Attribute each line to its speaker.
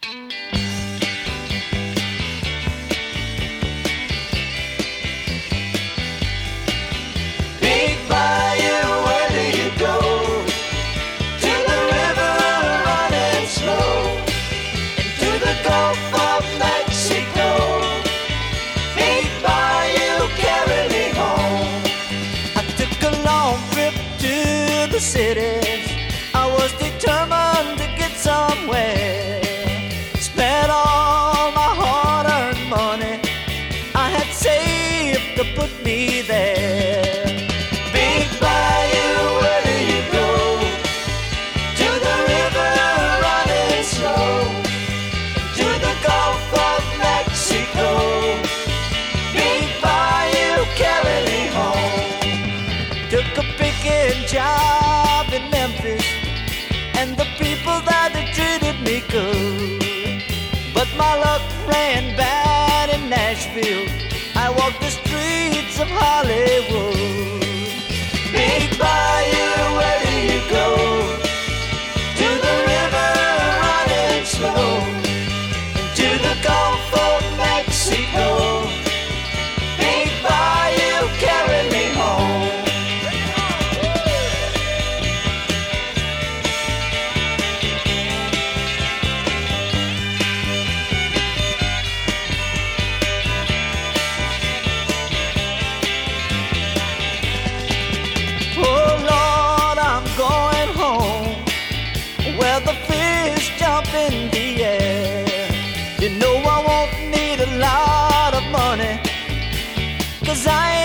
Speaker 1: Big bayou, where do you go? To the river running slow, into the Gulf of Mexico. Big bayou, carry me home. I took a long trip to the cities. I was determined to get somewhere. Spent all my hard-earned money I had saved to put me there. Big bayou, where do you go? To the river running slow, to the Gulf of Mexico. Big bayou, carry me home. Took a picking job in Memphis, and the people that they treated me good. But my luck ran bad in Nashville. I walked the streets of Hollywood. Big bayou, where do you go? To the river running slow, to the Gulf of Mexico. Big bayou, carry me home. Oh Lord, I'm going home, where the fish jump in the air. You know I won't need a lot of money, 'cause I